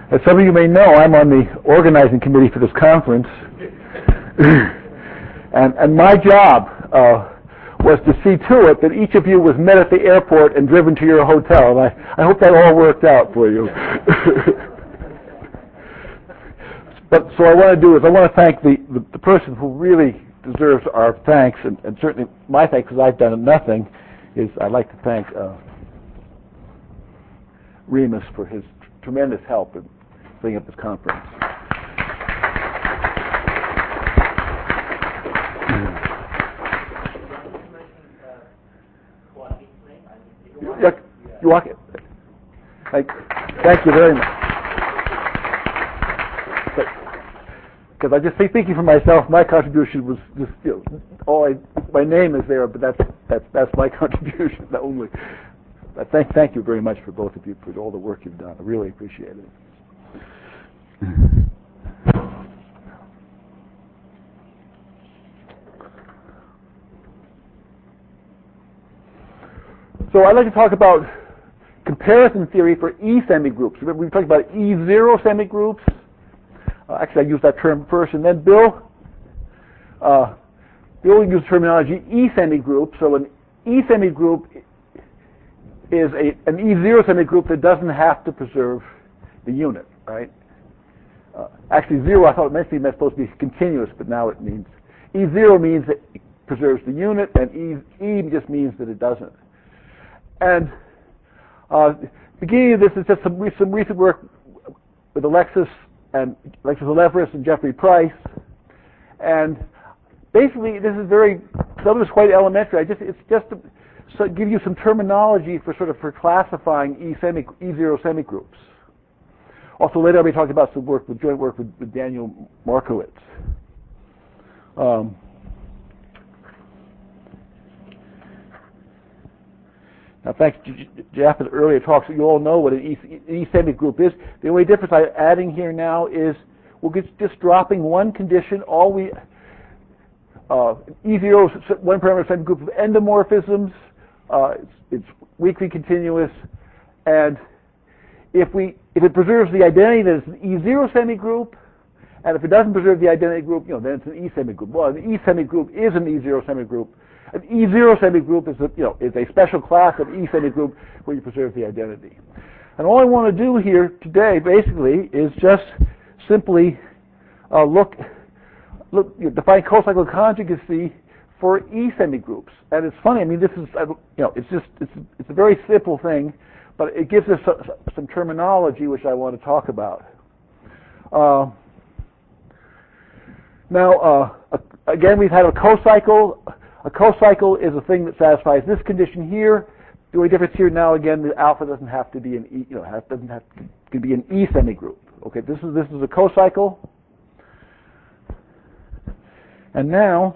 As some of you may know, I'm on the organizing committee for this conference, and my job was to see to it that each of you was met at the airport and driven to your hotel. And I hope that all worked out for you. But so I want to thank the person who really deserves our thanks, and certainly my thanks, because I've done nothing, is I'd like to thank Remus for his tremendous help in setting up this conference. You walk it. Thank you very much. Because I just thinking for myself, my contribution was just my name is there, but that's my contribution only. Thank you very much for both of you for all the work you've done. I really appreciate it. So I'd like to talk about comparison theory for E semigroups. Remember, we talked about E0 semigroups. Actually, I used that term first, and then Bill used the terminology E semigroup. So an E semigroup is an E0 semigroup that doesn't have to preserve the unit, right? Actually, zero I thought meant supposed to be continuous, but now it means E0 means that it preserves the unit, and E just means that it doesn't. And beginning of this is just some recent work with Alexis Alevris and Jeffrey Price, and basically this is some of it's quite elementary. It's just to give you some terminology for classifying E0 semigroups. Also later I'll be talking about some joint work with Daniel Markowitz. Now, thanks to Jeff in earlier talks, you all know what an E semigroup is. The only difference I'm adding here now is we're just dropping one condition. E0 is one parameter semigroup of endomorphisms. It's weakly continuous, and if it preserves the identity, then it's an E0 semigroup, and if it doesn't preserve the identity group, then it's an E semigroup. Well, an E semigroup is an E0 semigroup. An E0 semigroup is a special class of E semigroup where you preserve the identity. And all I want to do here today, basically, is just simply define co-cycle conjugacy for E semigroups. And it's funny. I mean, this is it's a very simple thing, but it gives us some terminology which I want to talk about. Again, we've had a co-cycle. A co-cycle is a thing that satisfies this condition here. The only difference here now, again, the alpha doesn't have to be an E. Can be an E semigroup. Okay, this is a co-cycle. And now,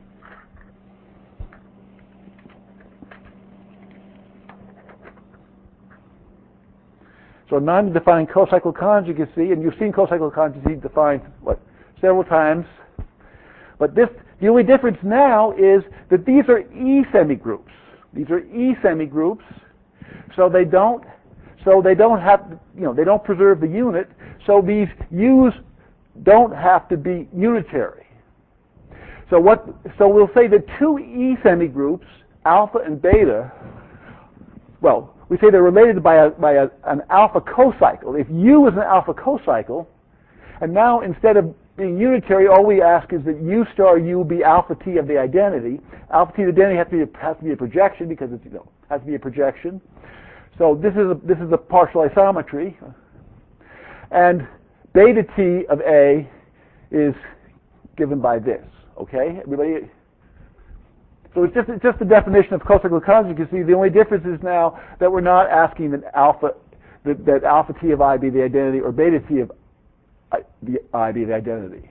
so non-defined co-cycle conjugacy, and you've seen co-cycle conjugacy defined several times, but the only difference now is that these are E semigroups. These are E semigroups, so they don't have they don't preserve the unit. So these U's don't have to be unitary. So we'll say that two E semigroups, alpha and beta. Well, we say they're related by an alpha cocycle. If U is an alpha cocycle, and now instead of being unitary, all we ask is that U star U be alpha T of the identity. Alpha T of the identity has to be a projection because it has to be a projection. So this is a partial isometry, and beta T of A is given by this. Okay, everybody. So it's just the definition of co-cycle conjugacy. The only difference is now that we're not asking that alpha T of I be the identity or beta T of I be the identity.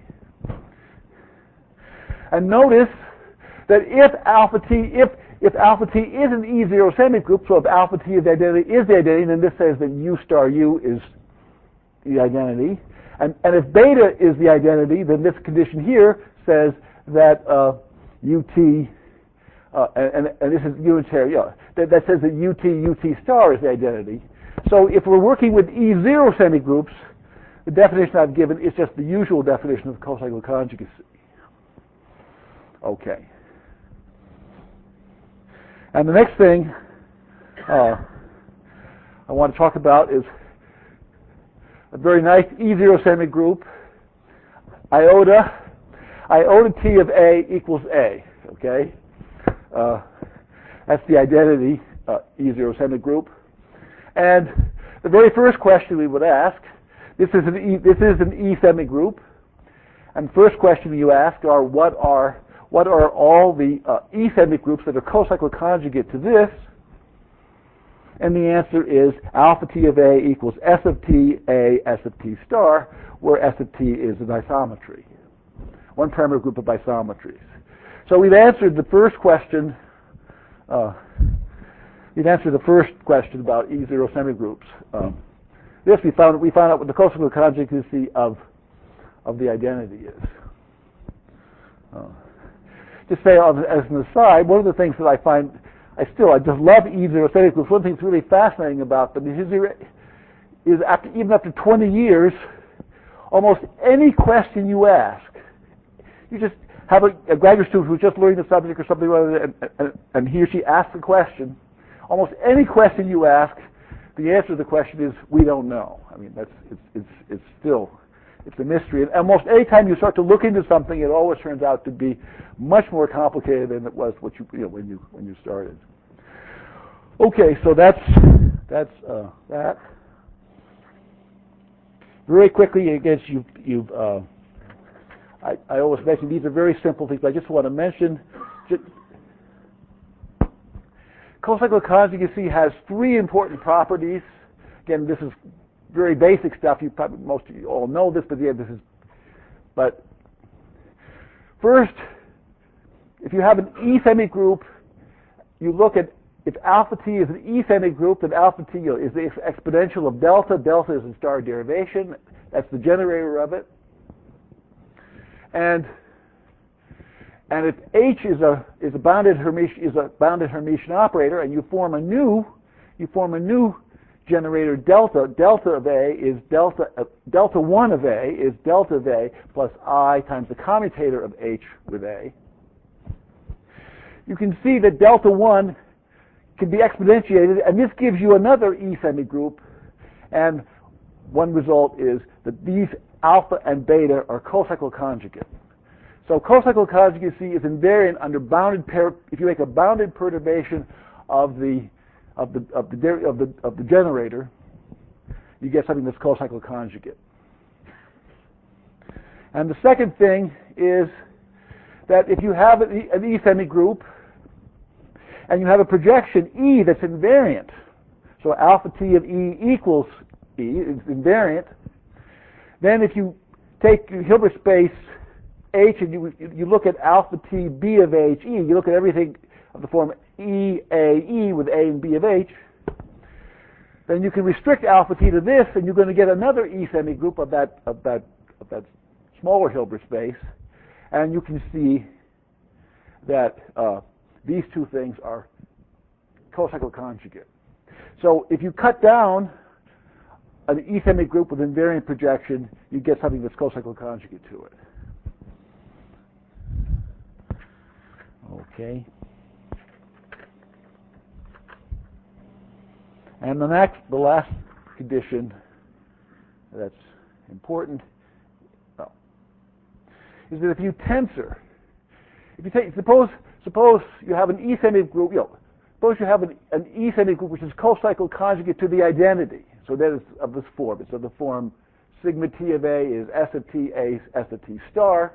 And notice that if alpha T is an E0 semigroup, so if alpha T of the identity is the identity, then this says that U star U is the identity. And if beta is the identity, then this condition here says that UT, and this is unitary, that says that UT star is the identity. So if we're working with E0 semigroups, the definition I've given is just the usual definition of cocycle conjugacy. Okay. And the next thing I want to talk about is a very nice E0 semigroup, iota T of A equals A, okay? That's the identity E0 semigroup. And the very first question we would ask, this is an E semigroup, and the first question you ask are what are all the E semigroups that are cocycle conjugate to this? And the answer is alpha T of A equals S of T A S of T star, where S of T is an isometry, one parameter group of isometries. So we've answered the first question. We've answered the first question about E0 semigroups. This we found out what the cocycle conjugacy of the identity is. Just say as an aside, one of the things that I find I just love E0 semigroups. One thing that's really fascinating about them is even after 20 years, almost any question you ask, you just have a graduate student who's just learning the subject or something, and he or she asks a question. Almost any question you ask, the answer to the question is we don't know. I mean, it's a mystery. And almost any time you start to look into something, it always turns out to be much more complicated than it was when you started. Okay, so that's that. Very quickly, again, I always mention these are very simple things, but I just want to mention cocycle conjugacy has three important properties. Again, this is very basic stuff. Most of you all know this, but first, if you have an E semigroup, you look at if alpha T is an E semigroup, then alpha T is the exponential of delta. Delta is a star derivation. That's the generator of it. And if H is a bounded Hermitian operator, and you form a new generator delta. Delta of A is delta 1 of A is delta of A plus I times the commutator of H with A. You can see that delta 1 can be exponentiated, and this gives you another E semigroup. And one result is that these alpha and beta are cocycle conjugate. So cocycle conjugacy is invariant under if you make a bounded perturbation of the generator, you get something that's cocycle conjugate. And the second thing is that if you have an E semigroup and you have a projection E that's invariant, so alpha T of E equals E is invariant, then if you take Hilbert space H and you look at alpha T B of H E, you look at everything of the form E A E with A and B of H, then you can restrict alpha T to this, and you're going to get another E semigroup of that smaller Hilbert space, and you can see that these two things are cocycle conjugate. So if you cut down an E semigroup with invariant projection, you get something that's cocycle conjugate to it. Okay. And the last condition that's important is that if you tensor, suppose you have an E semigroup, suppose you have an E semigroup which is cocycle conjugate to the identity. So that is of this form. It's of the form sigma T of A is S of T A S of T star.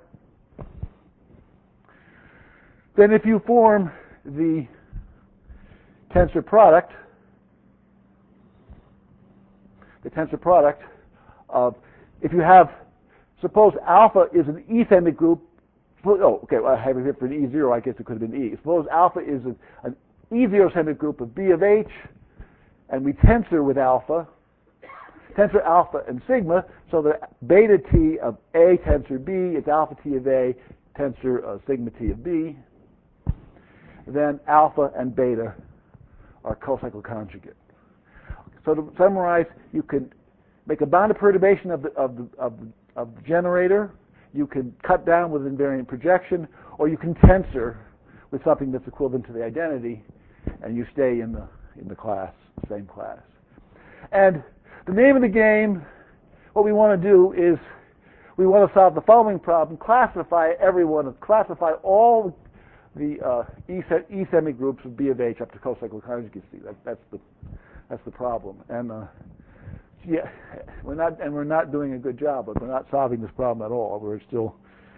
Then if you form the tensor product of, if you have, suppose alpha is an E semigroup, I have it here for an E0, I guess it could have been E. Suppose alpha is an E0 semigroup of B of H, and we tensor with alpha and sigma, so that beta T of A tensor B is alpha T of A tensor sigma T of B, then alpha and beta are cocycle conjugate. So to summarize, you can make a bounded perturbation of the generator. You can cut down with invariant projection, or you can tensor with something that's equivalent to the identity, and you stay in the class, same class. And the name of the game, what we want to do is we want to solve the following problem: classify all the E semigroups of B of H up to co-cycle conjugacy. That's the problem. And yeah, we're not doing a good job, but we're not solving this problem at all. We're still.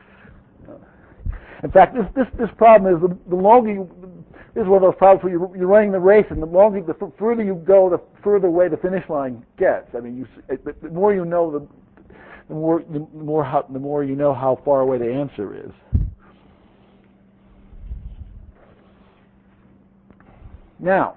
In fact, this problem is the longer this is one of those problems where you're running the race, and the further you go, the further away the finish line gets. I mean, the more you know, the more you know how far away the answer is. Now,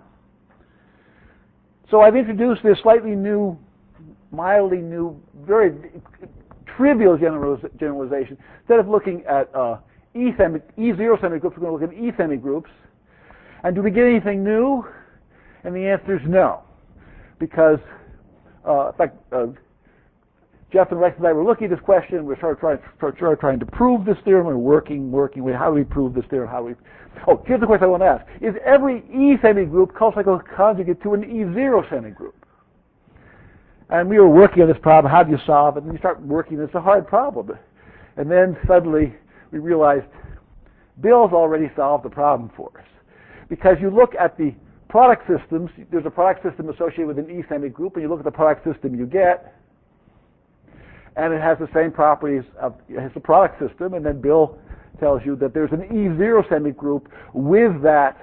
so I've introduced this slightly new, mildly new, very trivial generalization. Instead of looking at E0 semigroups, we're going to look at E semigroups. And do we get anything new? And the answer is no. Because, in fact, Jeff and Rex and I were looking at this question. We're trying to prove this theorem. We're working. How do we prove this theorem? Here's the question I want to ask. Is every E semigroup co-cycle conjugate to an E0 semigroup? And we were working on this problem. How do you solve it? And you start working. It's a hard problem. And then suddenly we realized Bill's already solved the problem for us. Because you look at the product systems, there's a product system associated with an E semigroup, and you look at the product system you get, and it has the same properties it has the product system, and then Bill tells you that there's an E0 semigroup with that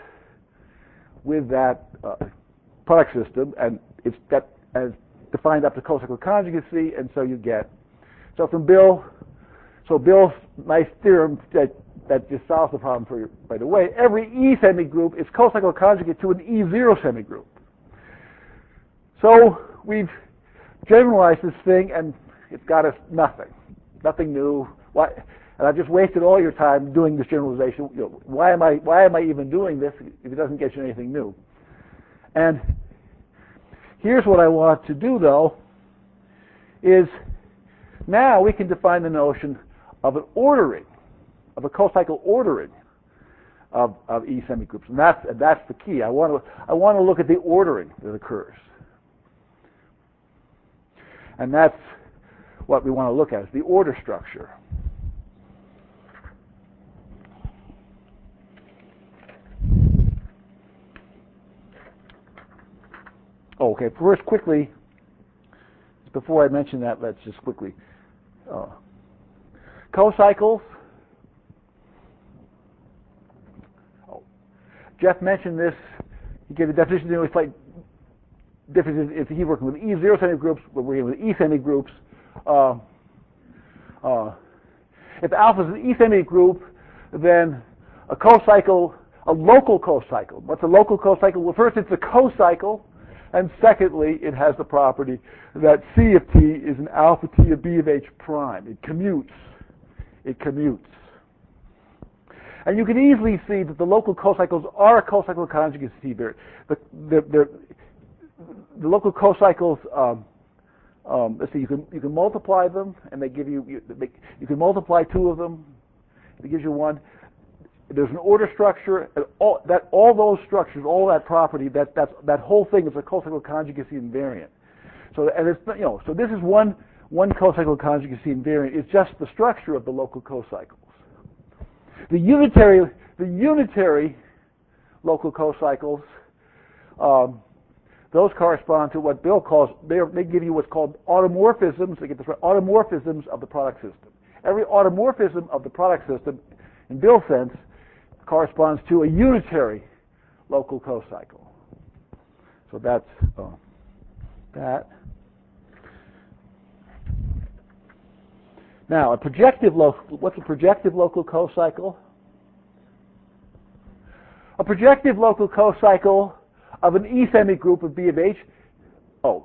product system, and it's that as defined up to co-cycle conjugacy, and so you get. So from Bill's nice theorem that just solves the problem for you right away. Every E semigroup is co-cycle conjugate to an E0 semigroup. So we've generalized this thing, and it's got us nothing new. Why? And I've just wasted all your time doing this generalization. Why am I even doing this if it doesn't get you anything new? And here's what I want to do, though, is now we can define the notion of an ordering, of a co-cycle ordering of E semigroups, and that's the key. I want to look at the ordering that occurs, and that's what we want to look at, is the order structure. Okay, first quickly, before I mention that, let's just quickly. Co-cycles. Jeff mentioned this. He gave the definition. There was slight difference if he's working with E0 semigroups, we're working with E semigroups. If alpha is an E semigroup, then a co-cycle, a local co-cycle. What's a local co-cycle? Well, first, it's a co-cycle. And secondly, it has the property that C of T is an alpha T of B of H prime. It commutes. And you can easily see that the local co-cycles are a co-cycle conjugacy. The local co-cycles, let's see, you can multiply them, and they give you can multiply two of them, it gives you one. There's an order structure, and all those structures, all that property, that whole thing is a co-cycle conjugacy invariant. So and it's so this is one co-cycle conjugacy invariant. It's just the structure of the local co-cycles. The unitary local co-cycles, those correspond to what Bill calls. They give you what's called automorphisms. They get this right, automorphisms of the product system. Every automorphism of the product system, in Bill's sense, corresponds to a unitary local co-cycle. So that's that. Now, what's a projective local co-cycle? A projective local co-cycle of an E semigroup of B of H. Well,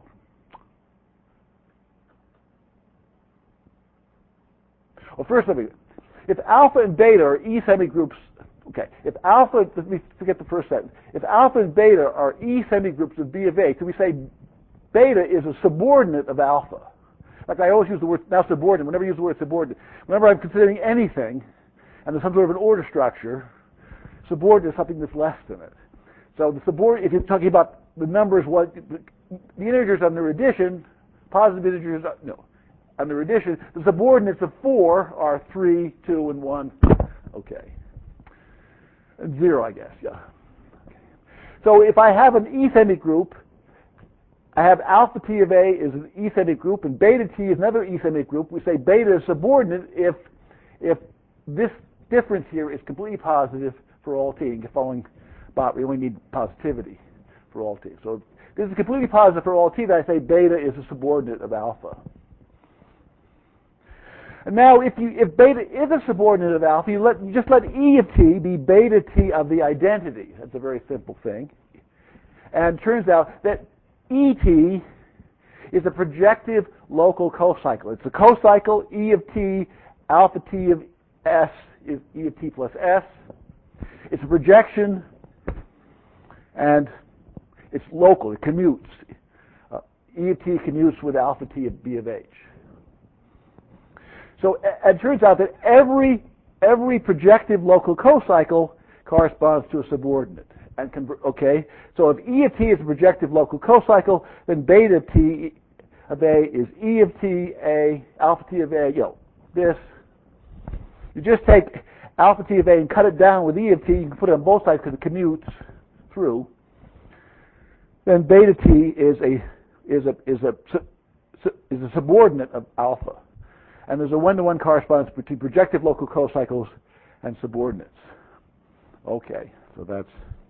first if alpha and beta are E semigroups, okay, let me forget the first sentence. If alpha and beta are E semigroups of B of H, so we say beta is a subordinate of alpha. Like I always use the word, now subordinate, whenever I use the word subordinate, whenever I'm considering anything, and there's some sort of an order structure, subordinate is something that's less than it. So the subordinate, if you're talking about the numbers, what the integers under addition, positive integers, under addition, the subordinates of 4 are 3, 2, and 1. Okay. And 0, I guess, yeah. Okay. So if I have an ethemic group, I have alpha t of A is an ethemic group, and beta t is another ethemic group. We say beta is subordinate if this difference here is completely positive for all t. And following Bob, we only need positivity for all t. So if this is completely positive for all t, then I say beta is a subordinate of alpha. And now, if beta is a subordinate of alpha, you just let E of t be beta t of the identity. That's a very simple thing. And it turns out that ET is a projective local cocycle. It's a cocycle. E of t, alpha t of S is E of t plus S. It's a projection, and it's local. It commutes. E of t commutes with alpha t of B of H. So it turns out that every projective local cocycle corresponds to a subordinate. And okay, so if E of t is a projective local cocycle, then beta t of A is E of t A, alpha t of A, this. You just take alpha t of A and cut it down with E of t. You can put it on both sides because it commutes through. Then beta t is a subordinate of alpha. And there's a one-to-one correspondence between projective local cocycles and subordinates. Okay, so that's...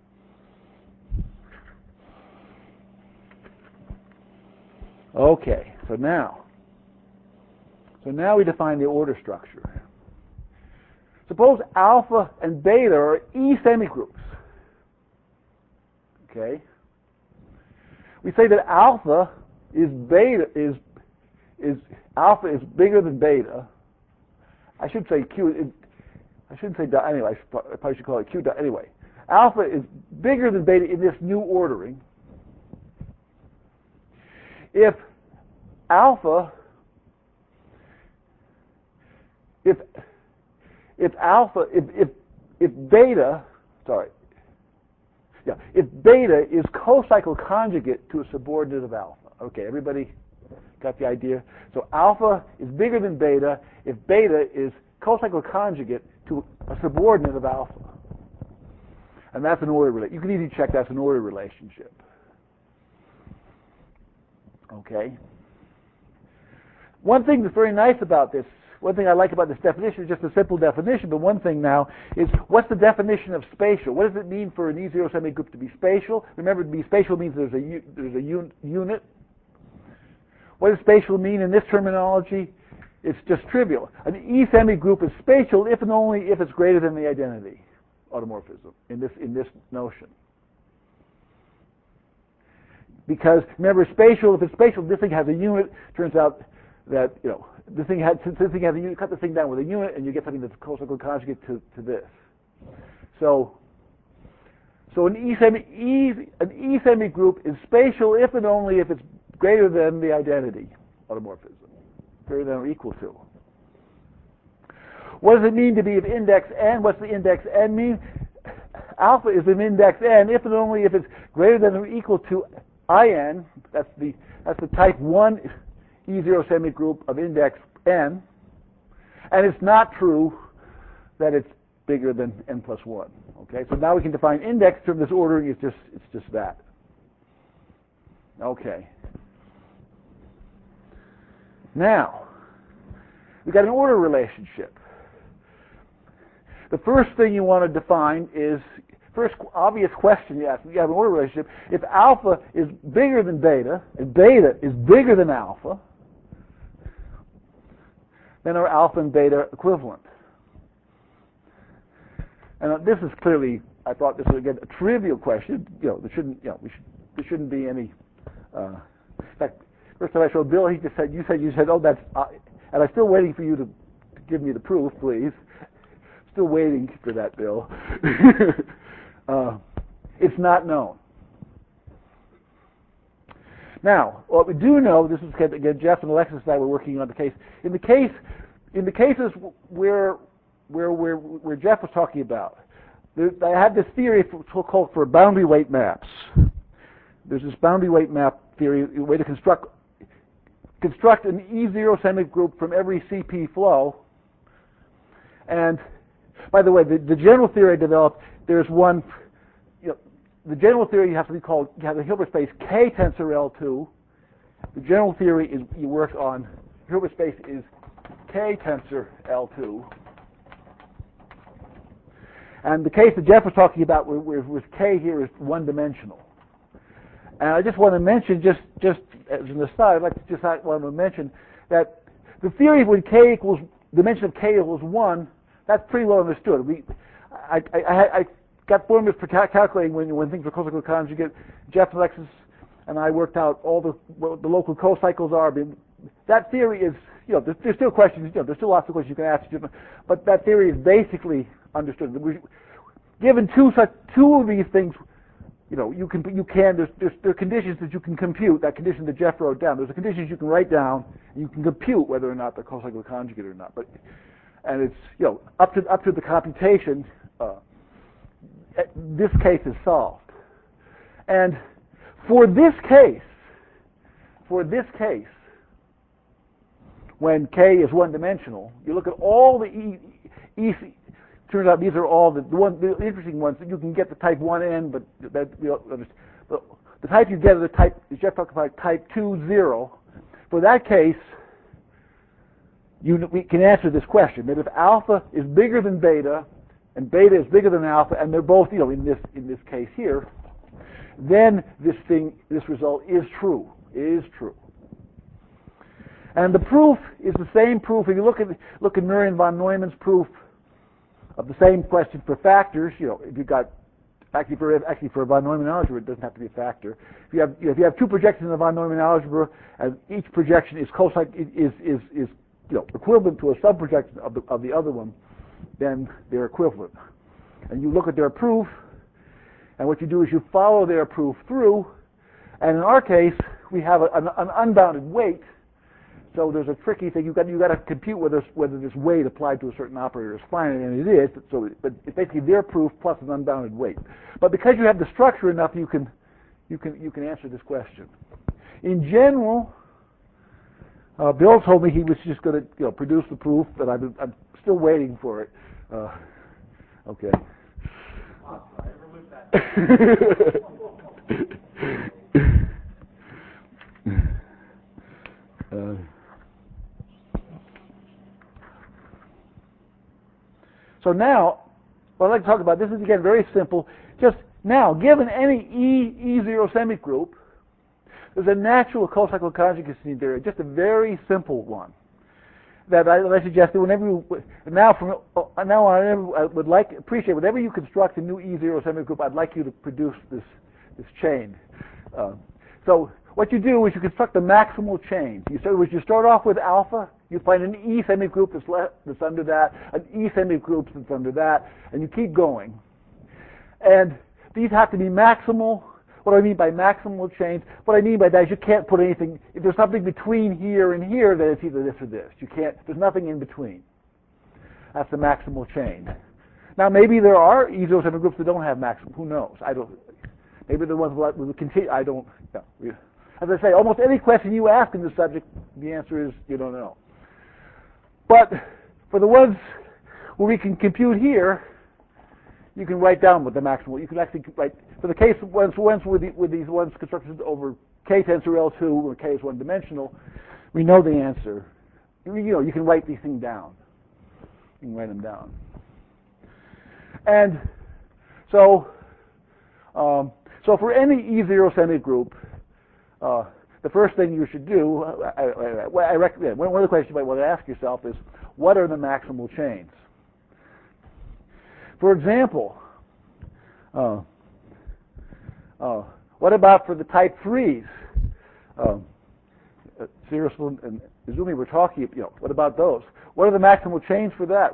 Okay, so now we define the order structure. Suppose alpha and beta are E semigroups. Okay? We say that alpha is alpha is bigger than beta. I should say Q. I shouldn't say anyway. I probably should call it Q. Anyway, alpha is bigger than beta in this new ordering. If beta is cocycle conjugate to a subordinate of alpha. Okay, everybody got the idea? So alpha is bigger than beta if beta is cocycle conjugate to a subordinate of alpha. And that's an order relationship. You can easily check that's an order relationship. Okay? One thing that's very nice about this, one thing I like about this definition is just a simple definition, but one thing now is what's the definition of spatial? What does it mean for an E0 semigroup to be spatial? Remember, to be spatial means there's a unit. What does spatial mean in this terminology? It's just trivial. An E semigroup is spatial if and only if it's greater than the identity automorphism in this notion. Because remember, spatial. If it's spatial, this thing has a unit. Turns out that since this thing has a unit, cut the thing down with a unit, and you get something that's cocycle conjugate to this. So an E semigroup is spatial if and only if it's greater than the identity automorphism, greater than or equal to. What does it mean to be of index n? What's the index n mean? Alpha is an index n if and only if it's greater than or equal to in. That's the type 1 E0 semigroup of index n, and it's not true that it's bigger than n plus 1. Okay, so now we can define index from this ordering. It's just that. Okay. Now we've got an order relationship. The first thing you want to define is, first obvious question you ask, you have an order relationship. If alpha is bigger than beta, and beta is bigger than alpha, then are alpha and beta equivalent? And this is clearly, I thought this was again a trivial question. There shouldn't be any. In fact, first time I showed Bill, he just said, you said, oh, that's, and I'm still waiting for you to give me the proof, please. Still waiting for that, Bill. It's not known. Now, what we do know, this is again Jeff and Alexis and I were working on the case. In the cases where Jeff was talking about, I had this theory called for boundary weight maps. There's this boundary weight map theory, a way to construct an E0 semigroup from every CP flow. And by the way, the general theory I developed, there's one. The general theory you have the Hilbert space K tensor L2. The general theory is you work on Hilbert space is K tensor L2. And the case that Jeff was talking about with K here is one-dimensional. And I just want to mention, just as an aside, I'd like to just want to mention that the theory when dimension of K equals 1, that's pretty well understood. I got formulas for calculating when things are cocycle conjugate. Jeff and Alexis and I worked out what the local cocycles are. That theory is, there's still questions, there's still lots of questions you can ask, but that theory is basically understood. Given two of these things, there are conditions that you can compute. That condition that Jeff wrote down. There's conditions you can write down, and you can compute whether or not they're cocycle conjugate or not. And it's up to the computation. This case is solved. And for this case, when K is one-dimensional, you look at all the turns out these are all the interesting ones. You can get the type 1n, but the type you get is Jeff talked about type 2-0. For that case, we can answer this question, that if alpha is bigger than beta, and beta is bigger than alpha, and they're both, in this case here, then this result is true. And the proof is the same proof. If you look at Miriam von Neumann's proof of the same question for factors, if you've got actually for a von Neumann algebra, it doesn't have to be a factor. If you have two projections in a von Neumann algebra, and each projection is equivalent to a subprojection of the other one, then they're equivalent. And you look at their proof, and what you do is you follow their proof through, and in our case, we have an unbounded weight, so there's a tricky thing. You've got to compute whether this weight applied to a certain operator is finite, and it is, but it's basically their proof plus an unbounded weight. But because you have the structure enough, you can answer this question. In general, Bill told me he was just going to produce the proof, but I'm still waiting for it. Okay. So now, what I'd like to talk about, this is again very simple. Just now, given any E0 semigroup, there's a natural cocycle conjugacy theory, just a very simple one, that I suggested whenever I would appreciate whenever you construct a new E0 semigroup, I'd like you to produce this chain. So what you do is you construct the maximal chain. You start off with alpha, you find an E semigroup that's under that, an E semigroup that's under that, and you keep going. And these have to be maximal. What do I mean by maximal chains? What I mean by that is you can't put anything, if there's something between here and here, then it's either this or this. There's nothing in between. That's the maximal chain. Now maybe there are E0 semigroups that don't have maximal, who knows? Maybe the ones that will continue, I don't know. As I say, almost any question you ask in this subject, the answer is you don't know. But for the ones where we can compute here, you can write down what the maximal. You can actually write for the case ones with these ones constructed over K tensor L2, where K is one-dimensional. We know the answer. You can write these things down. You can write them down. And so for any E0 semigroup, the first thing you should do, I recommend, one of the questions you might want to ask yourself is, what are the maximal chains? For example, what about for the type 3s? Searle and Izumi were talking, what about those? What are the maximal chains for that?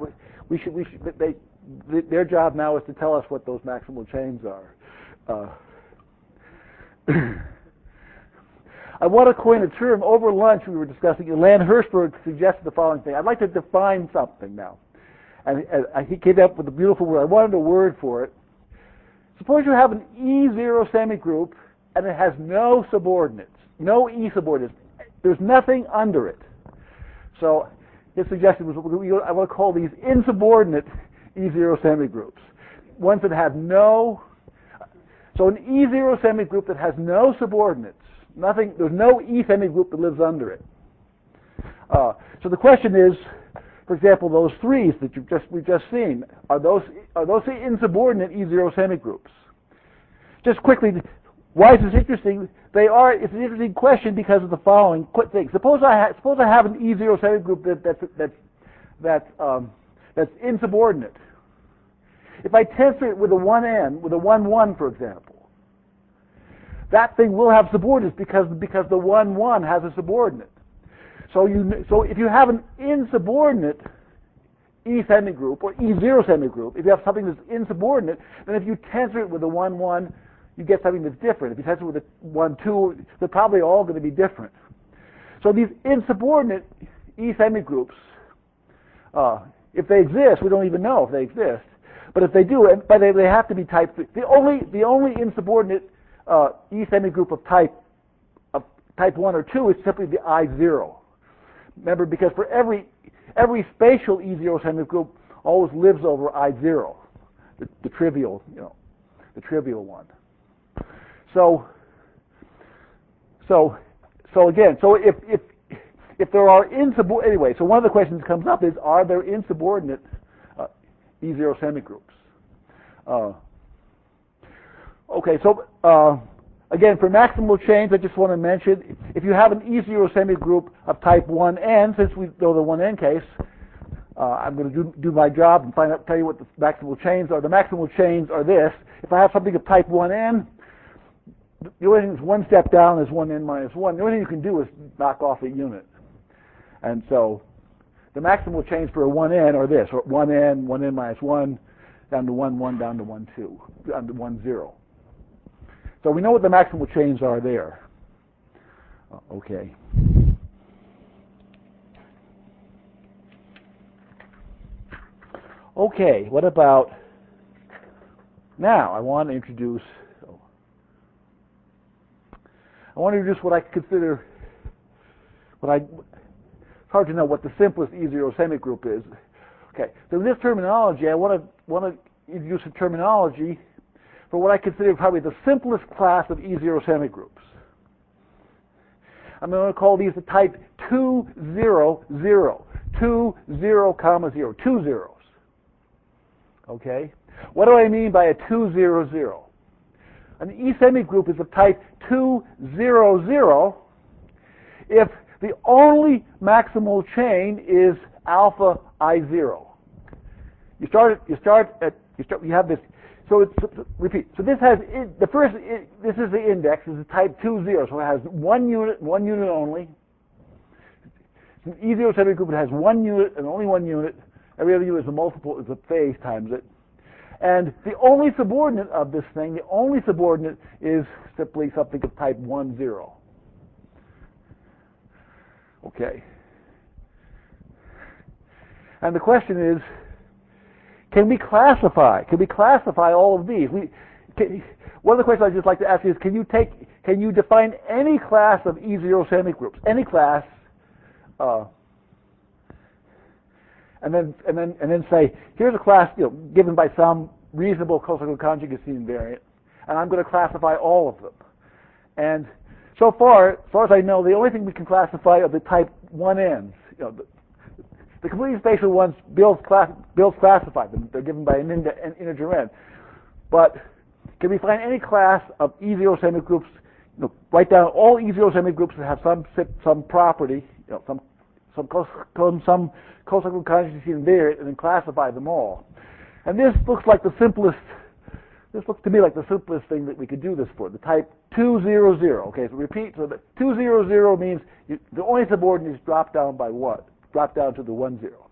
Their job now is to tell us what those maximal chains are. I want to coin a term. Over lunch we were discussing, Ilan Hirschberg suggested the following thing. I'd like to define something now. And he came up with a beautiful word. I wanted a word for it. Suppose you have an E0 semigroup and it has no subordinates, no E subordinates. There's nothing under it. So his suggestion was, I want to call these insubordinate E0 semigroups. Ones that have no, so an E0 semigroup that has no subordinates, nothing, there's no E semigroup that lives under it. So the question is, for example, those threes that we've just seen, are those insubordinate E0 semigroups? Just quickly, why is this interesting? It's an interesting question because of the following thing. Suppose I have an E0 semigroup that's insubordinate. If I tensor it with a 1n, with a 1-1, for example, that thing will have subordinates because the 1-1 has a subordinate. So if you have an insubordinate E semigroup or E0 semigroup, if you have something that's insubordinate, then if you tensor it with a 1-1, you get something that's different. If you tensor it with a 1-2, they're probably all going to be different. So these insubordinate E semigroups, if they exist, we don't even know if they exist. But if they do, but they have to be type 3. The only insubordinate E semigroup of type 1 or 2 is simply the I0. Remember, because for every spatial E0 semigroup always lives over I0, the trivial, the trivial one. So again, if there are insubordinate, anyway, so one of the questions that comes up is, are there insubordinate E0 semigroups? Okay, so again, for maximal chains, I just want to mention, if you have an E0 semigroup of type 1n, since we know the 1n case, I'm going to do my job and tell you what the maximal chains are. The maximal chains are this. If I have something of type 1n, the only thing that's one step down is 1n minus 1. The only thing you can do is knock off a unit. And so the maximal chains for a 1n are this, or 1n minus 1, down to 1, 1, down to 1, 2, down to 1, 0. So we know what the maximal chains are there. Okay. Okay, what about, now I want to introduce what I consider, it's hard to know what the simplest E0 semigroup is. Okay, so in this terminology, I want to introduce a terminology for what I consider probably the simplest class of E0 semigroups. I'm going to call these the type 2, 0, 0. 2, 0, comma 0. 2 zeros. Okay? What do I mean by a 2, 0, 0? An E semigroup is of type 2, 0, 0 if the only maximal chain is alpha I0. You have this. So repeat. So this has this is the index. This is type 2, 0. So it has one unit only. It's an E0 semigroup. It has one unit and only one unit. Every other unit is a multiple, is a phase times it. And the only subordinate of this thing, the only subordinate is simply something of type 1, 0. Okay. And the question is, can we classify all of these? One of the questions I'd just like to ask is, can you define any class of E0 semigroups, any class, and then say, here's a class given by some reasonable cocyclic conjugacy invariant, and I'm going to classify all of them. And so far as I know, the only thing we can classify are the type 1n's. The completely spatial ones, Bill's classified them. They're given by an integer n. But can we find any class of E0 semigroups? Write down all E0 semigroups that have some property, some cocyclic conjugacy invariant, and then classify them all. And this looks like the simplest. This looks to me like the simplest thing that we could do this for. The type 2, 0, 0. Okay, so repeat. So the 2, 0, 0 means the only subordinate is dropped down by what? Drop down to the 1, 0.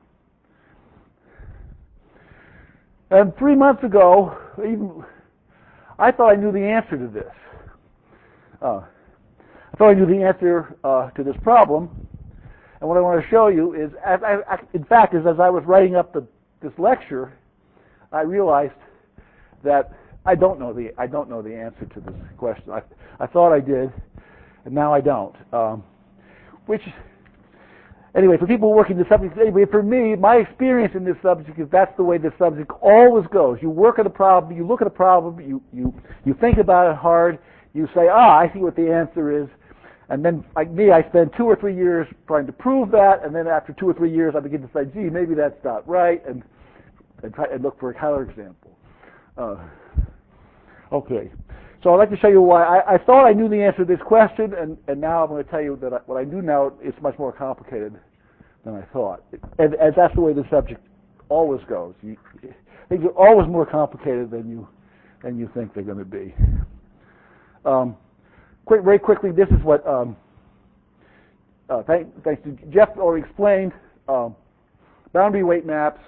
And 3 months ago, I thought I knew the answer to this. thought I knew the answer to this problem. And what I want to show you is, in fact, as I was writing up this lecture, I realized that I don't know the answer to this question. I thought I did, and now I don't. Anyway, for people working the subject, anyway, for me, my experience in this subject is that's the way the subject always goes. You work at a problem, you look at a problem, you think about it hard, you say, I see what the answer is, and then, like me, I spend 2 or 3 years trying to prove that, and then after 2 or 3 years, I begin to say, gee, maybe that's not right, and try and look for a counterexample. Okay. So I'd like to show you why I thought I knew the answer to this question, and now I'm going to tell you that what I do now is much more complicated than I thought. And that's the way the subject always goes. Things are always more complicated than you think they're going to be. Very quickly, this is what, thanks to Jeff already explained, boundary weight maps.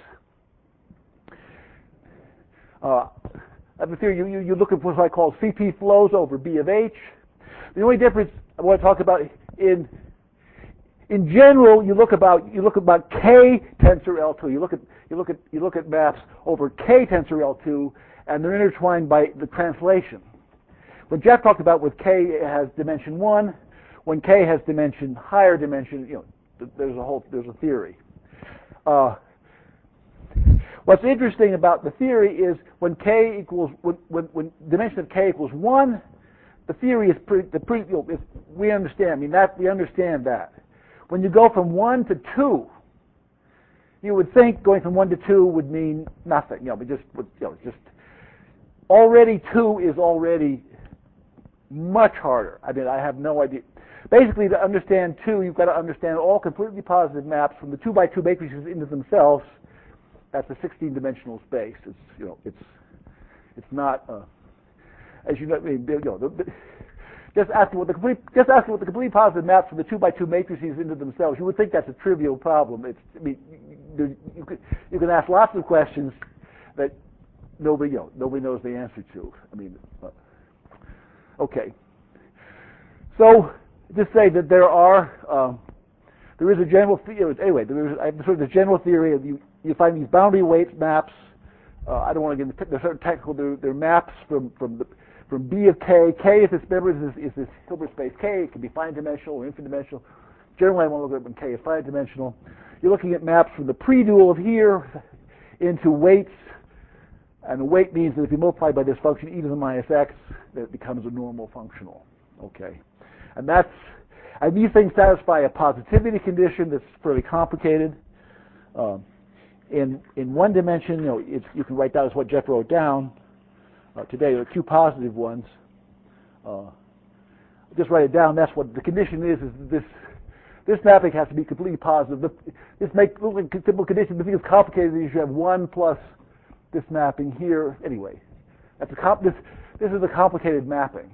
The theory, you look at what I call CP flows over B of H. The only difference I want to talk about in general, you look about K tensor L2. You look at maps over K tensor L2, and they're intertwined by the translation. When Jeff talked about with K it has dimension 1, when K has higher dimension, there's a theory. What's interesting about the theory is when dimension of K equals 1, the theory is we understand. We understand that. When you go from 1 to 2, you would think going from 1 to 2 would mean nothing. Just already 2 is already much harder. I have no idea. Basically, to understand 2, you've got to understand all completely positive maps from the 2 by 2 matrices into themselves. That's a 16-dimensional space. It's not as you know. Just asking what the complete positive maps from the 2 by 2 matrices into themselves. You would think that's a trivial problem. You can ask lots of questions that nobody knows the answer to. Okay. So just say that there is a general theory. Anyway, there's sort of the general theory of you find these boundary weight maps. I don't want to get into they're certain technical. They're maps from B of K. K is this Hilbert space K. It can be finite dimensional or infinite dimensional. Generally, I want to look at it when K is finite dimensional. You're looking at maps from the pre-dual of here into weights, and the weight means that if you multiply by this function e to the minus x, that it becomes a normal functional. Okay, and these things satisfy a positivity condition that's fairly complicated. In one dimension, you can write down as what Jeff wrote down today. There are 2 positive ones. Just write it down. That's what the condition is this mapping has to be completely positive. This makes look like a simple condition. The thing is complicated. You should have 1 plus this mapping here. Anyway, this is a complicated mapping.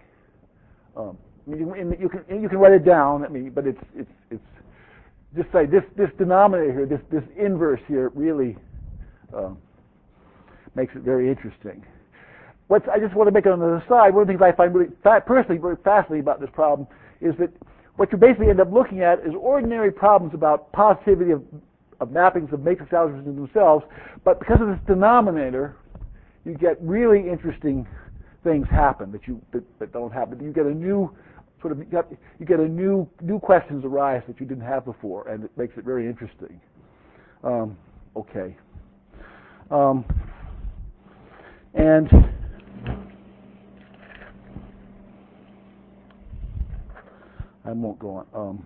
You can write it down. But it's just say this denominator here, this inverse here, really makes it very interesting. I just want to make it on the side. One of the things I find personally very fascinating about this problem is that what you basically end up looking at is ordinary problems about positivity of mappings of matrix algebras in themselves, but because of this denominator, you get really interesting things happen that don't happen. You get a new new questions arise that you didn't have before, and it makes it very interesting. Okay. And I won't go on.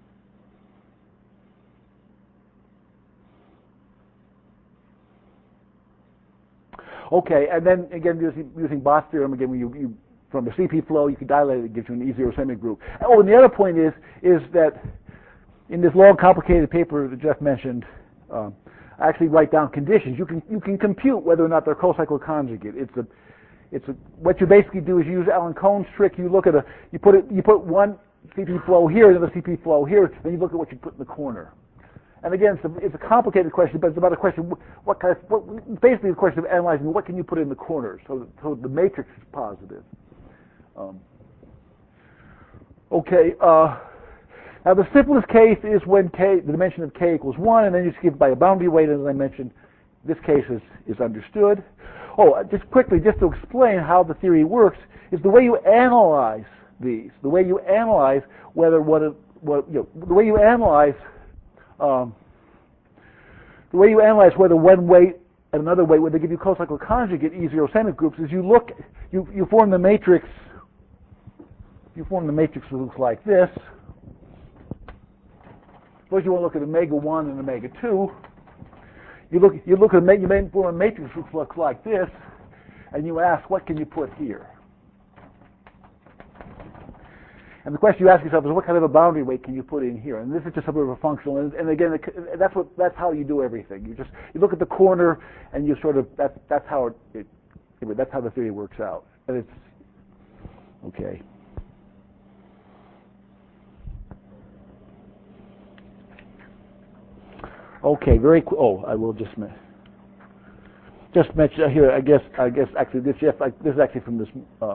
Okay, and then again, using Bott's theorem, again, when you from a CP flow, you can dilate it, it gives you an E0 semigroup. Oh, and the other point is that in this long, complicated paper that Jeff mentioned, I actually write down conditions. You can compute whether or not they're cocycle conjugate. What you basically do is you use Alan Cohn's trick. You look at you put one CP flow here, another CP flow here, then you look at what you put in the corner. And again, it's a complicated question, but it's about a question. Basically, the question of analyzing what can you put in the corners so the matrix is positive. Okay, now the simplest case is when the dimension of k equals 1, and then you just give it by a boundary weight, as I mentioned. This case is understood. Oh, just quickly, just to explain how the theory works, is the way you analyze these, the way you analyze whether the way you analyze whether one weight and another weight, when they give you co-cycle conjugate E0 centered groups, is you form the matrix. You form the matrix that looks like this. Suppose you want to look at omega 1 and omega 2. You form a matrix which looks like this, and you ask, what can you put here? And the question you ask yourself is, what kind of a boundary weight can you put in here? And this is just a bit of a functional. And again, that's how you do everything. You look at the corner, and you sort of that's how that's how the theory works out. And it's okay. Okay, very cool. Oh, I will just mention here. I guess actually this Jeff. This is actually from this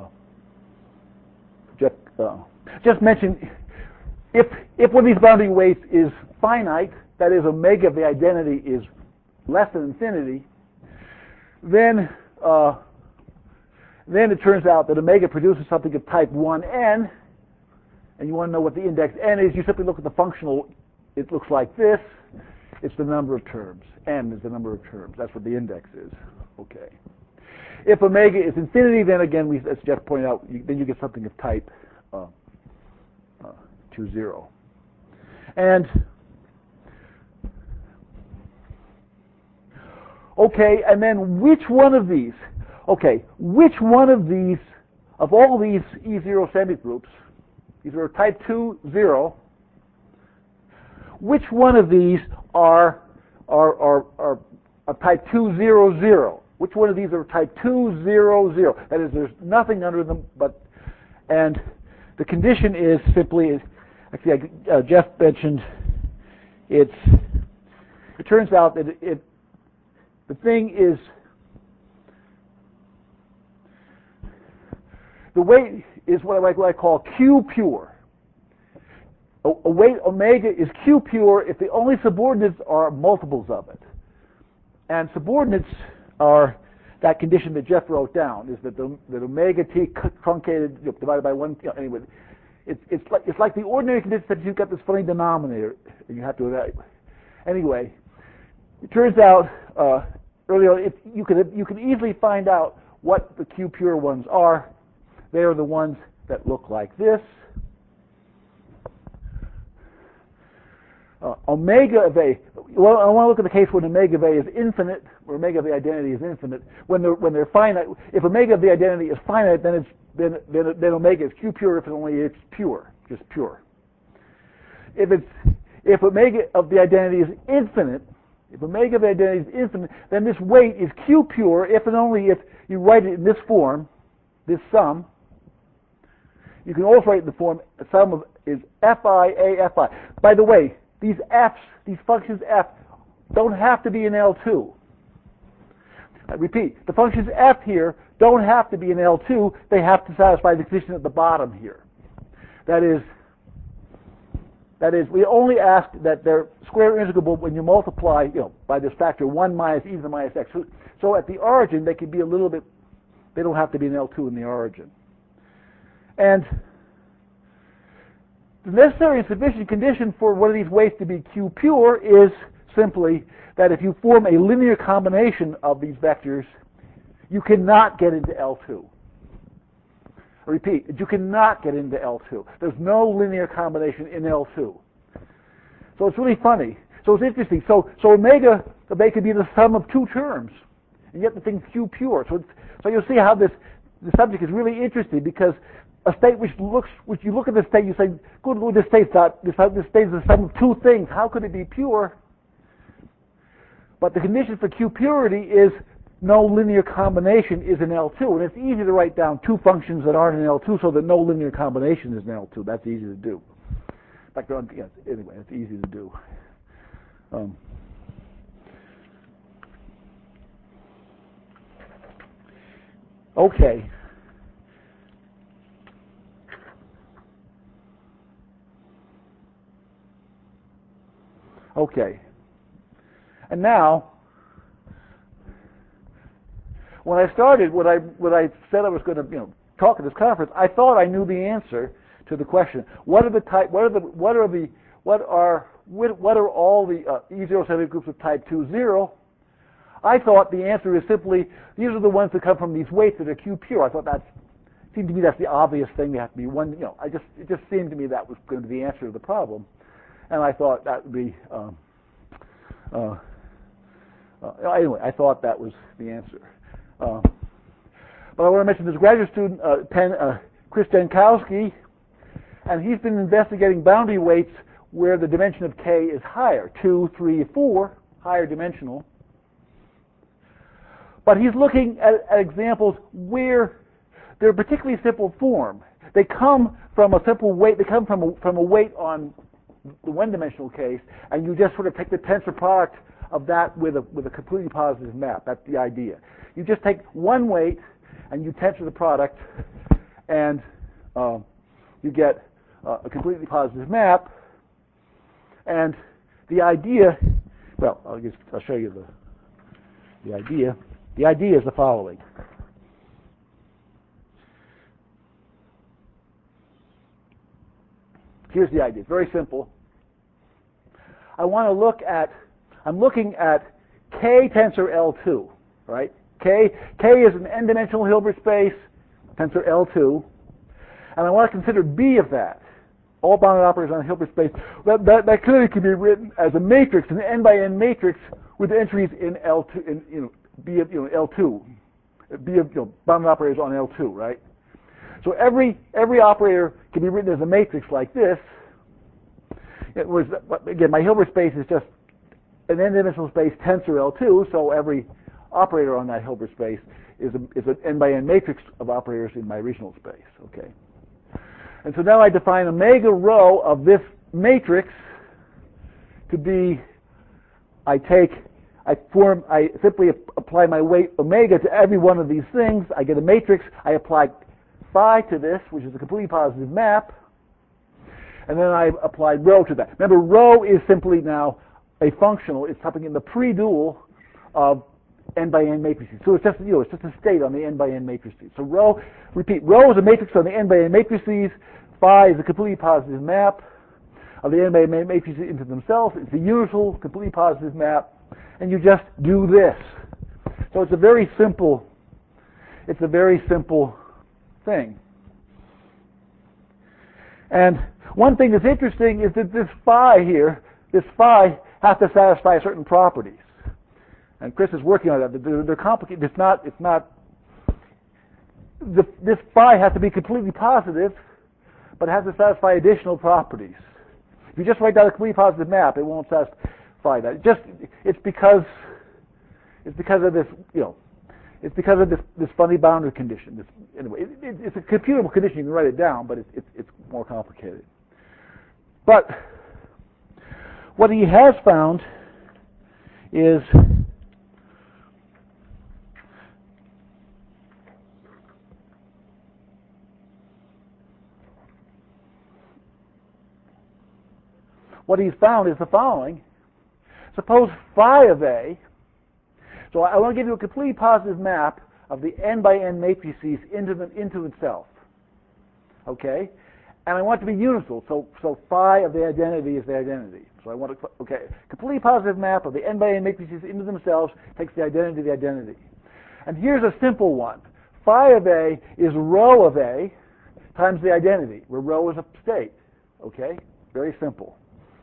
Jeff. Just mention if one of these boundary weights is finite, that is omega of the identity is less than infinity, then it turns out that omega produces something of type 1n, and you want to know what the index n is. You simply look at the functional. It looks like this. It's the number of terms. N is the number of terms. That's what the index is. Okay. If omega is infinity, then again, as Jeff pointed out, then you get something of type 2,0. And okay, and then which one of these? Okay, which one of these, of all these E0 semigroups, these are type 2, 0. Which one of these are type 2, 0, 0? Which one of these are type 2, 0, 0? That is, there's nothing under them, and the condition is simply, actually, Jeff mentioned, it turns out that the thing is, the weight is what I call Q pure. A weight omega is Q pure if the only subordinates are multiples of it. And subordinates are that condition that Jeff wrote down, is that omega t truncated divided by 1. Anyway, it's like the ordinary condition that you've got this funny denominator and you have to evaluate. Anyway, it turns out earlier you can easily find out what the Q pure ones are. They are the ones that look like this. Omega of A. Well, I want to look at the case when omega of A is infinite, where omega of the identity is infinite. When they're finite, if omega of the identity is finite, then omega is Q pure. If it's pure, just pure. If omega of the identity is infinite, then this weight is Q pure if and only if you write it in this form, this sum. You can also write it in the form sum of is fi a fi. By the way, these f's, these functions f, don't have to be in L2. I repeat, the functions f here don't have to be in L2. They have to satisfy the condition at the bottom here. That is, we only ask that they're square integrable when you multiply, by this factor 1 minus e to the minus x. So at the origin, they can be a little bit. They don't have to be in L2 in the origin. And the necessary and sufficient condition for one of these weights to be Q pure is simply that if you form a linear combination of these vectors, you cannot get into L2. I repeat, you cannot get into L2. There's no linear combination in L2. So it's really funny. So it's interesting. So omega of A could be the sum of two terms, and yet the thing's Q pure. So you'll see how the subject is really interesting, because a state which you look at the state, you say, good Lord, this state is the sum of two things. How could it be pure? But the condition for Q purity is no linear combination is in L2. And it's easy to write down two functions that aren't in L2 so that no linear combination is in L2. That's easy to do. In fact, anyway, it's easy to do. Okay. Okay. And now, when I started, when I said I was going to, talk at this conference, I thought I knew the answer to the question: what are all the E0 semigroups of type 2, 0? I thought the answer is simply these are the ones that come from these weights that are Q pure. I thought seemed to me that's the obvious thing. They have to be one. It just seemed to me that was going to be the answer to the problem, and I thought that would be. Anyway, I thought that was the answer. But I want to mention this graduate student, Chris Jankowski, and he's been investigating boundary weights where the dimension of K is higher, 2, 3, 4, higher dimensional. But he's looking at examples where they're a particularly simple form. They come from a simple weight. They come from a weight on the one-dimensional case, and you just sort of take the tensor product of that with a completely positive map. That's the idea. You just take one weight and you tensor the product, and you get a completely positive map. And the idea, well, I'll show you the idea. The idea is the following. Here's the idea. It's very simple. I'm looking at K tensor L2, right? K is an n-dimensional Hilbert space, tensor L2, and I want to consider B of that. All bounded operators on a Hilbert space. That clearly can be written as a matrix, an n by n matrix with entries in L2, B of L2, B of bounded operators on L2, right? So every operator can be written as a matrix like this. Again, my Hilbert space is just an n-dimensional space tensor L2, so every operator on that Hilbert space is an n by n matrix of operators in my regional space. Okay. And so now I define omega rho of this matrix to be, I simply apply my weight omega to every one of these things. I get a matrix. I apply phi to this, which is a completely positive map, and then I applied rho to that. Remember, rho is simply now a functional. It's something in the pre-dual of n by n matrices. So it's just a state on the n by n matrices. So rho is a matrix on the n by n matrices. Phi is a completely positive map of the n by n matrices into themselves. It's a universal, completely positive map, and you just do this. So it's a very simple thing. And one thing that's interesting is that this phi has to satisfy certain properties. And Chris is working on that. They're complicated. This phi has to be completely positive, but it has to satisfy additional properties. If you just write down a completely positive map, it won't satisfy that. It's because of this, it's because of this funny boundary condition. Anyway, it's a computable condition. You can write it down, but it's more complicated. But what he has found is the following. Suppose phi of A, so I want to give you a completely positive map of the n by n matrices into itself. Okay? And I want it to be universal, so phi of the identity is the identity. So I want completely positive map of the n by n matrices into themselves takes the identity. And here's a simple one. Phi of A is rho of A times the identity, where rho is a state. Okay? Very simple.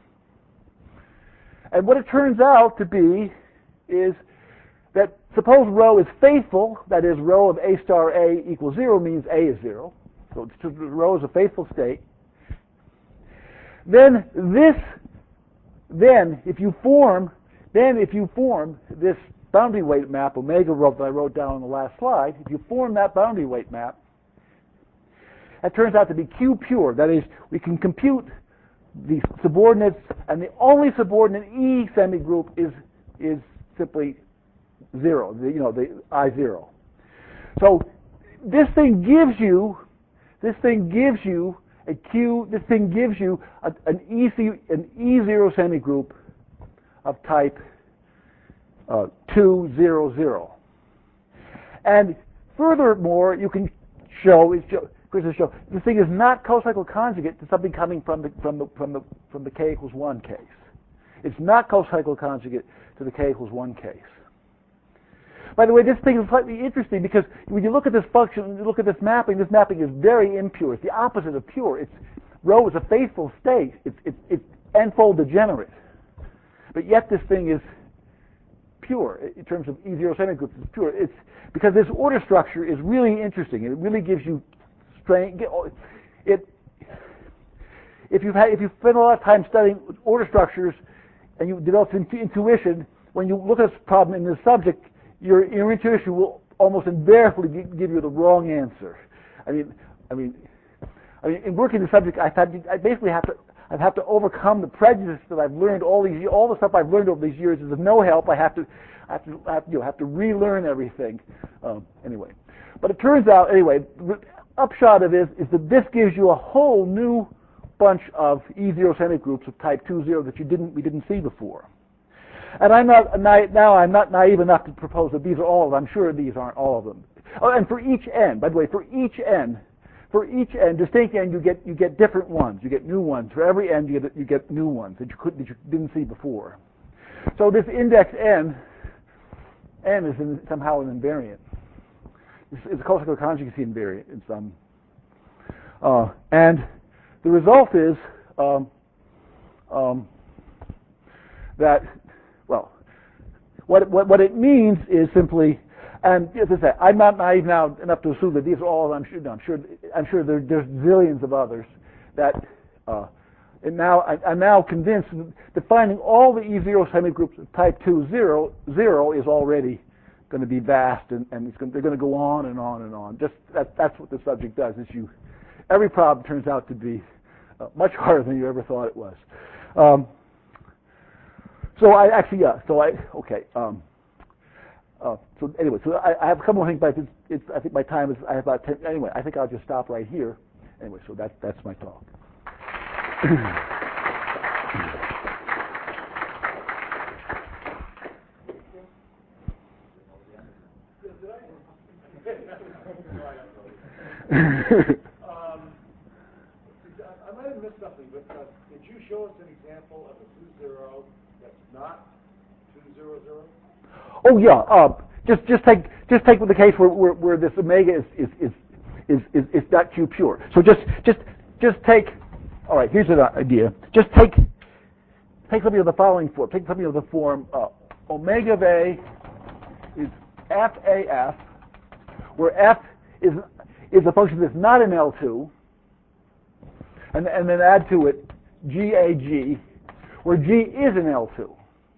And what it turns out to be is that suppose rho is faithful, that is rho of A star A equals 0 means A is 0. So rho is a faithful state. Then if you form this boundary weight map, omega rho that I wrote down on the last slide, if you form that boundary weight map, it turns out to be Q pure. That is, we can compute the subordinates, and the only subordinate E semigroup is simply 0, the I0. So this thing gives you a Q. This thing gives you an E0 semigroup of type 2, 0, 0. And furthermore, you can show this thing is not cocycle conjugate to something coming from the k equals 1 case. It's not cocycle conjugate to the k equals 1 case. By the way, this thing is slightly interesting because when you look at this function, when you look at this mapping is very impure. It's the opposite of pure. Rho is a faithful state. It's n-fold degenerate. But yet this thing is pure in terms of E0 semigroups. It's pure. It's because this order structure is really interesting. It really gives you strength. If you've spent a lot of time studying order structures and you develop intuition, when you look at this problem in this subject, your intuition will almost invariably give you the wrong answer. I mean, in working the subject, I basically have to overcome the prejudice that I've learned all the stuff I've learned over these years is of no help. I have to relearn everything. Anyway, but it turns out anyway. The upshot of this is that this gives you a whole new bunch of E0 semigroups of type 2, 0 that we didn't see before. And I'm not naive enough to propose that these are all of them. I'm sure these aren't all of them. Oh, and for each n, by the way, for each n, distinct n, you get different ones. You get new ones. For every n, you get new ones that you didn't see before. So this index n is somehow an invariant. It's a cocycle conjugacy invariant in some. And the result is that, well, what it means is simply, and as I say, I'm not naive now enough to assume that these are all. I'm sure there's zillions of others that. And now I'm now convinced that finding all the E0 semigroups of type 2, 0, 0 is already going to be vast, and they're going to go on and on and on. Just that's what the subject does. Every problem turns out to be much harder than you ever thought it was. So anyway, so I have a couple more things, but I think my time is. I have about 10. Anyway, I think I'll just stop right here. Anyway, so that's my talk. I might have missed something, but did you show us an example of a 2-0 that's not 2-0-0? Oh yeah. Just take the case where this omega is not Q pure. So just take. All right. Here's an idea. Just take something of the following form. Take something of the form omega of A is FAF, where F is a function that's not in L2, and then add to it GAG, where G is in L2.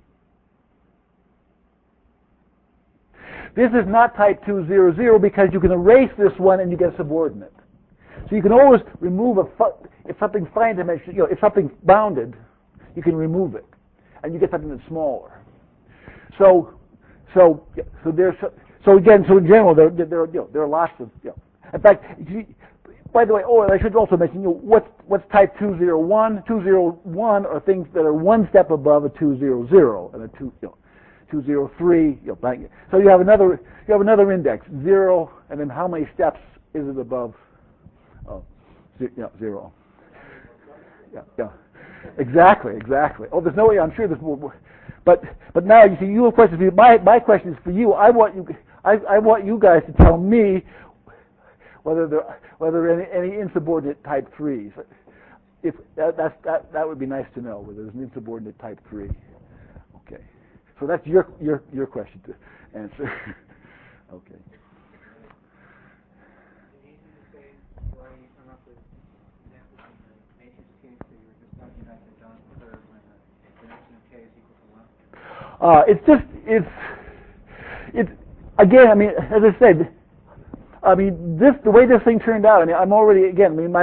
This is not type 2, 0, 0 because you can erase this one and you get a subordinate. So you can always remove if something's finite dimension, if something's bounded, you can remove it, and you get something that's smaller. So in general there are lots of. In fact, by the way, I should also mention what's type 201. 201 are things that are one step above a 200 and a 203. So you have another index 0, and then how many steps is it above 0? Yeah. Exactly. Oh, there's no way. I'm sure there's more. But now you see, you have questions for you. My question is for you. I want you guys to tell me whether there are any insubordinate type 3s. If that would be nice to know whether there's an insubordinate type 3. Okay. So that's your question to answer. Okay. It's again. I mean, as I said, the way this thing turned out. I'm already again. When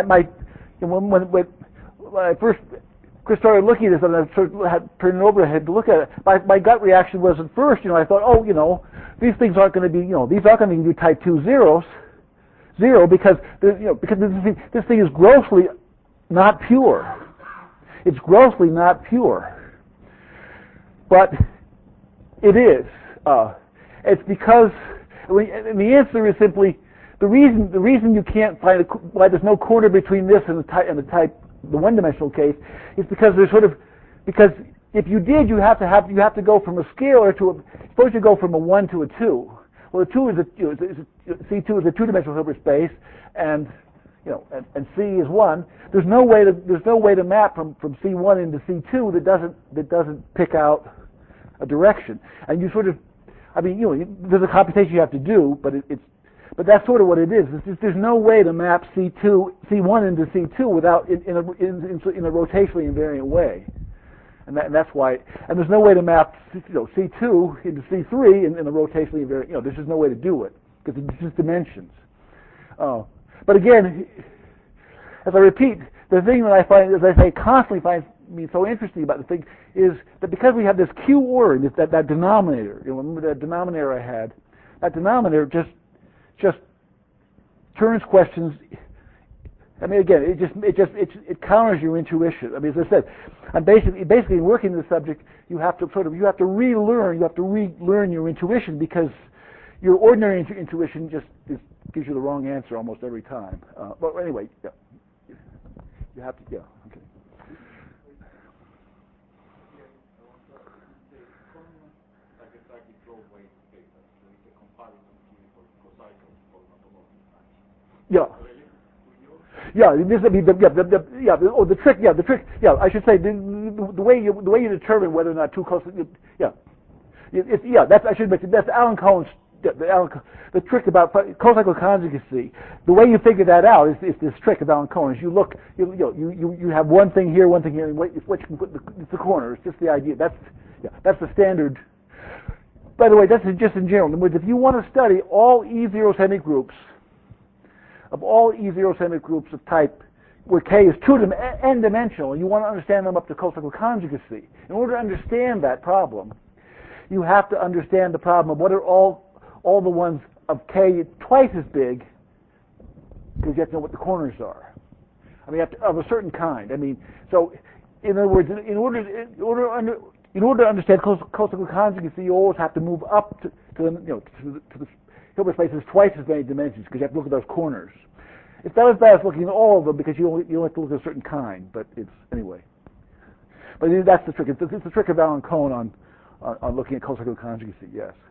I first started looking at this, and I sort of had turned it over, I had to look at it. My gut reaction was at first, I thought, these things aren't going to be, these aren't going to be type 2 zeros, 0 because this thing is grossly not pure. It's grossly not pure. but it is. It's because, and the answer is simply, the reason you can't find why there's no corner between this and the one-dimensional case is because because if you did, you have to go from a scalar to suppose you go from a 1 to a 2. Well, the 2 C2 is a two-dimensional Hilbert space, and C is 1. There's no way to map from C1 into C2 that doesn't pick out a direction. And you there's a computation you have to do, but but that's sort of what it is. There's no way to map C1 into C2 without in a rotationally invariant way. And that's why. And there's no way to map C2 into C3 in a rotationally invariant. There's just no way to do it because it's just dimensions. But again, as I repeat, the thing that I find, as I say, constantly finds me so interesting about the thing is that because we have this Q order, that denominator. Remember that denominator I had? That denominator just turns questions. I mean, again, it counters your intuition. I mean, as I said, I'm basically working the subject. You have to relearn your intuition because your ordinary intuition gives you the wrong answer almost every time. But anyway, yeah. You have to, yeah, okay. Yeah. Yeah, the trick. Yeah, I should say the way you determine whether or not two close. Yeah, I should mention that's Alan Cohen's. The trick about co-cycle conjugacy. The way you figure that out is this trick of Alan Cohen's. You look, you have one thing here, and which you can put the corner. It's just the idea. That's the standard. By the way, that's just in general. In other words, if you want to study all E0 semigroups of type where K is n-dimensional, and you want to understand them up to co-cycle conjugacy. In order to understand that problem, you have to understand the problem of what are all the ones of K twice as big, because you have to know what the corners are. I mean, of a certain kind. I mean, so in other words, in order to understand co-cycle conjugacy, you always have to move up to the Hilbert spaces twice as many dimensions because you have to look at those corners. It's not as bad as looking at all of them because you only have to look at a certain kind. But it's anyway. But that's the trick. It's the trick of Alan Cohen on looking at co-cycle conjugacy. Yes.